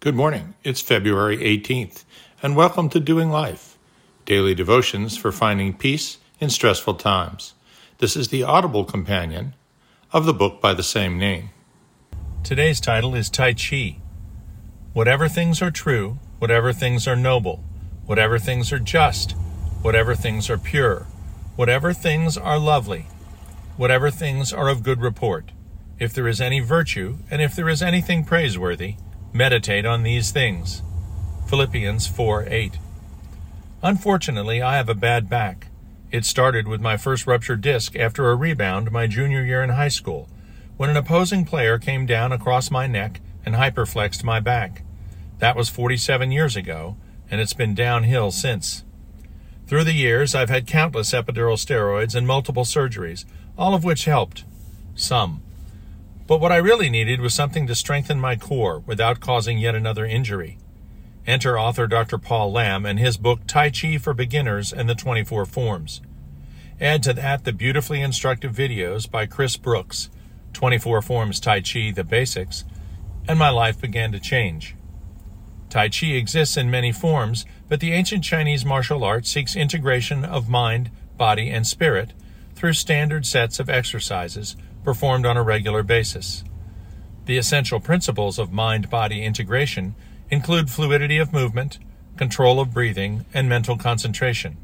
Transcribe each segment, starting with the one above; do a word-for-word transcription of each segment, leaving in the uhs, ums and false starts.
Good morning. It's February eighteenth, and welcome to Doing Life, daily devotions for finding peace in stressful times. This is the audible companion of the book by the same name. Today's title is Tai Chi. Whatever things are true, whatever things are noble, whatever things are just, whatever things are pure, whatever things are lovely, whatever things are of good report, if there is any virtue, and if there is anything praiseworthy, meditate on these things. Philippians four eight. Unfortunately, I have a bad back. It started with my first ruptured disc after a rebound my junior year in high school, when an opposing player came down across my neck and hyperflexed my back. That was forty-seven years ago, and it's been downhill since. Through the years, I've had countless epidural steroids and multiple surgeries, all of which helped. Some. But what I really needed was something to strengthen my core without causing yet another injury. Enter author Doctor Paul Lamb and his book Tai Chi for Beginners and the twenty-four Forms. Add to that the beautifully instructive videos by Chris Brooks, twenty-four Forms Tai Chi, the Basics, and my life began to change. Tai Chi exists in many forms, but the ancient Chinese martial art seeks integration of mind, body, and spirit through standard sets of exercises performed on a regular basis. The essential principles of mind-body integration include fluidity of movement, control of breathing, and mental concentration.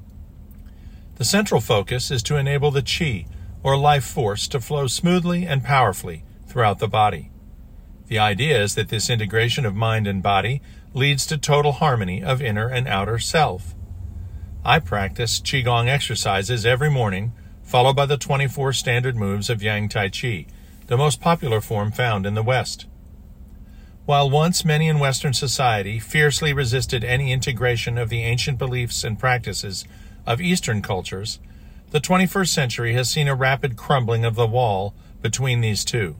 The central focus is to enable the qi, or life force, to flow smoothly and powerfully throughout the body. The idea is that this integration of mind and body leads to total harmony of inner and outer self. I practice Qigong exercises every morning, followed by the twenty-four standard moves of Yang Tai Chi, the most popular form found in the West. While once many in Western society fiercely resisted any integration of the ancient beliefs and practices of Eastern cultures, the twenty-first century has seen a rapid crumbling of the wall between these two.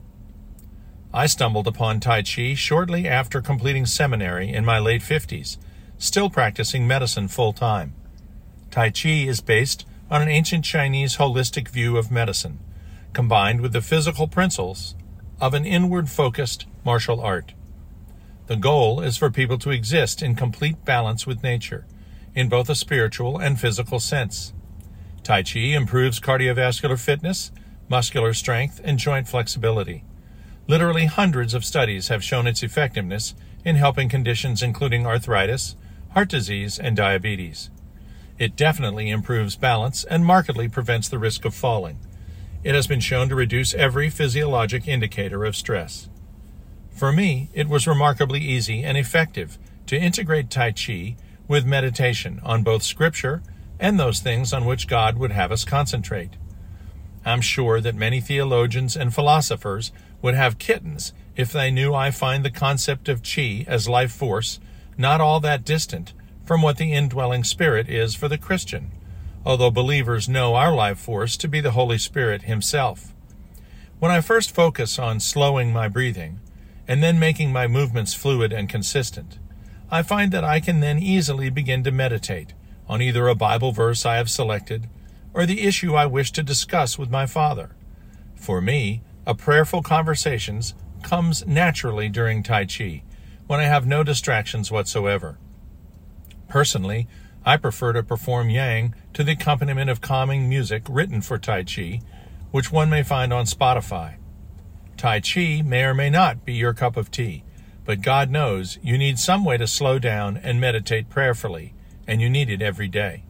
I stumbled upon Tai Chi shortly after completing seminary in my late fifties, still practicing medicine full-time. Tai Chi is based on an ancient Chinese holistic view of medicine, combined with the physical principles of an inward-focused martial art. The goal is for people to exist in complete balance with nature, in both a spiritual and physical sense. Tai Chi improves cardiovascular fitness, muscular strength, and joint flexibility. Literally hundreds of studies have shown its effectiveness in helping conditions including arthritis, heart disease, and diabetes. It definitely improves balance and markedly prevents the risk of falling. It has been shown to reduce every physiologic indicator of stress. For me, it was remarkably easy and effective to integrate Tai Chi with meditation on both Scripture and those things on which God would have us concentrate. I'm sure that many theologians and philosophers would have kittens if they knew I find the concept of Qi as life force not all that distant from what the indwelling Spirit is for the Christian, although believers know our life force to be the Holy Spirit Himself. When I first focus on slowing my breathing, and then making my movements fluid and consistent, I find that I can then easily begin to meditate on either a Bible verse I have selected or the issue I wish to discuss with my Father. For me, a prayerful conversations comes naturally during Tai Chi, when I have no distractions whatsoever. Personally, I prefer to perform Yang to the accompaniment of calming music written for Tai Chi, which one may find on Spotify. Tai Chi may or may not be your cup of tea, but God knows you need some way to slow down and meditate prayerfully, and you need it every day.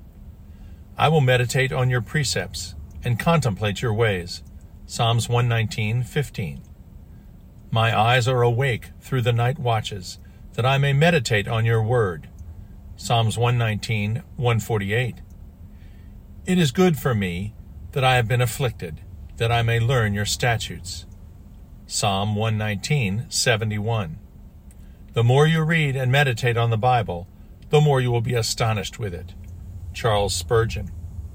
I will meditate on your precepts and contemplate your ways. Psalms one nineteen fifteen. My eyes are awake through the night watches, that I may meditate on your word. Psalms one nineteen one forty-eight. It is good for me that I have been afflicted, that I may learn your statutes. Psalm one nineteen seventy-one. The more you read and meditate on the Bible, the more you will be astonished with it. Charles Spurgeon.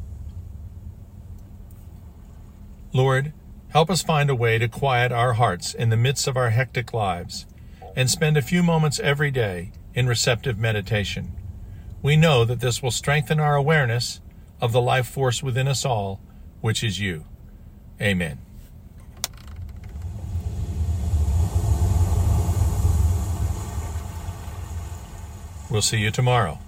Lord, help us find a way to quiet our hearts in the midst of our hectic lives, and spend a few moments every day in receptive meditation. We know that this will strengthen our awareness of the life force within us all, which is you. Amen. We'll see you tomorrow.